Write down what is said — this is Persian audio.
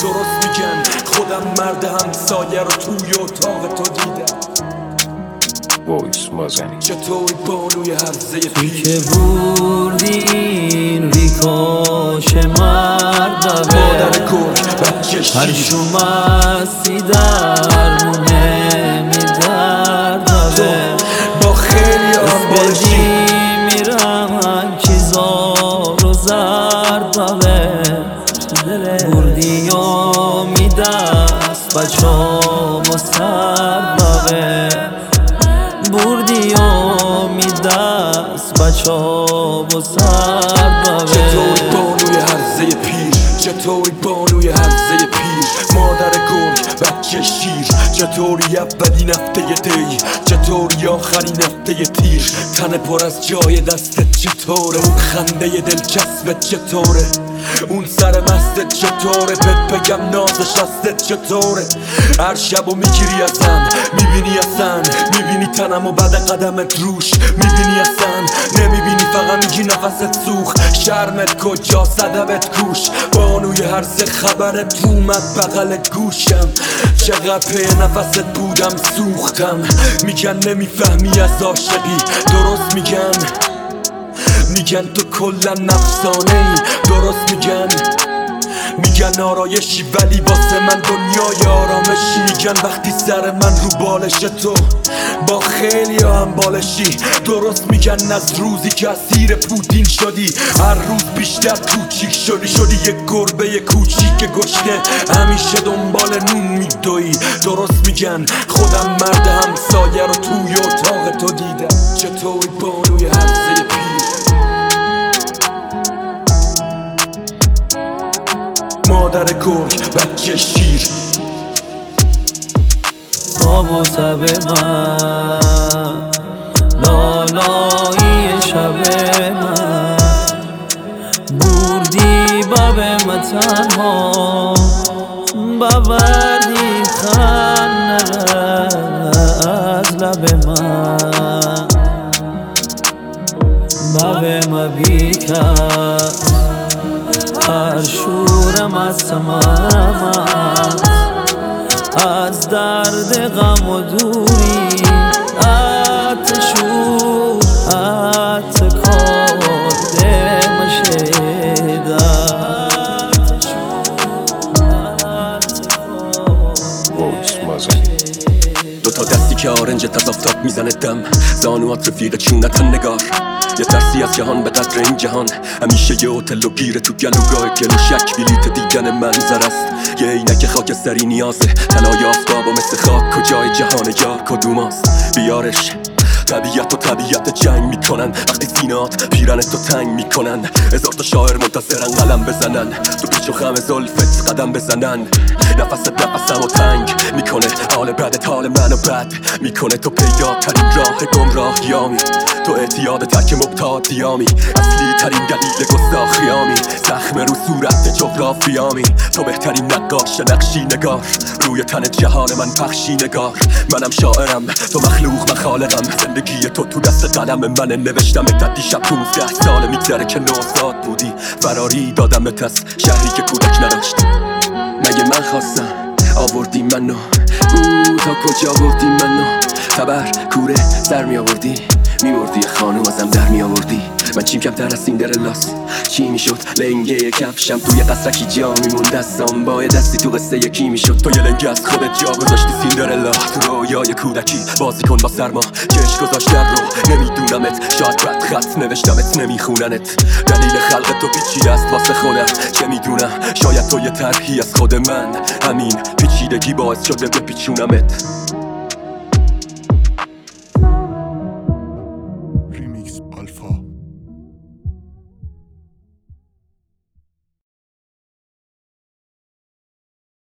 درست میگن خودم مرد همسایه رو توی اتاق تو دیدم. وایس مازنی چطوری بانوی هرزه پیش که بردی این ریکاش مرد مادر گرگ بچه شیر هر شومستی در مونه میدردوه با خیلی هم بالشی میرم چیزا رو زردوه بردی و میدست بچه سردوه بردی و میدست بچه سردوه چطوری بانوی هرزه پیر چطوری بانوی هرزه پیر مادر گرگ بچه شیر چطوری اولین هفته دی چطوری آخرین هفته تیر تن پر از جای دستت چطوره اون خنده دلچسبت چطوره اون سر مستت چطوره بهت بگم نازش هستت چطوره هر شبو میگیری ازم میبینی اصلا میبینی تنم و بعد قدمت روش میبینی اصلا نمیبینی فقط میگی نفست سوخت شرمت کجا صدبت کوش بانوی هرزه خبرت اومد بغل گوشم چقدر پی نفست بودم سوختم میگن نمیفهمی از عاشقی درست میگن تو کلا نفسانه ای درست میگن آرایشی ولی واسه من دنیای آرامشی میگن وقتی سر من رو بالش تو با خیلی هم بالشی درست میگن از روزی که اسیر پوتین شدی هر روز بیشتر کوچیک شدی یک گربه کوچیک گشنه همیشه دنبال نون میدوی درست میگن خودم مرد همسایه رو توی اتاق تو دیدم چطوری بانوی هرزه پیر مادر گرگ بچه شیر آب و تب من لالایی شب من بردی باب من تنها بوردی خنده از لب من باب من بیکرد هر شورم از سمامت از درد غم و دوری اتشور اتکارده مشیده وایس مازنی دوتا دستی که آرنجت از آفتاب میزنه دم زانوات رفیق چونتن نگار یه ترسی از جهان به قدر این جهان همیشه یه هتل و گیره تو گلوگاه گلو شک بلیت دیدن منظر است یه عینک خاکستری نیازه طلای آفتاب و مثل خاک کجای جهان یار کدوماست بیارش طبیعت و طبیعت جنگ میکنن وقتی سینات پیرنت تو تنگ میکنن هزار تا شاعر منتظرن قلم بزنن تو پیچ و خم زلفت قدم بزنن نفست نفسم و تنگ میکنه حال بدت حال منو بد میکنه تو پیدا ترین راه گمراهیامی تو اعتیاد ترک مبتادیامی اصلی ترین دلیل گستاخیامی زخم رو صورت جغرافیامی تو بهترین نقاش نقشی نگار روی تن جهان من پخشی نگار منم شاعرم تو مخلوق من خالقم زندگی تو دست قلم منه نوشتم تا دیشب 15 سال میگذره که نوزاد بودی فراری دادمت از شهری که کودک نداشت مگه من خواستم آوردی منو تا کجا بردی منو خبر کوره سر می آوردی میبردی خانوم ازم در می آوردی من چیم کمتر از سیندرلاس چی میشد لنگه کفشم توی قصرکی جا میموند دستام با دستی تو قصه یکی میشد تو یه لنگه از خودت جا گذاشتی سیندرلا تو رویای کودکی بازی کن با سرما چش گذاشت در رو نمیدونمت شاید رد خط نوشتمت نمیخوننت دلیل خلق تو پیچیده است واسه خودم چه میدونم شاید تو یه طرحی از خود من همین پیچیدگی باعث شده بپیچونمت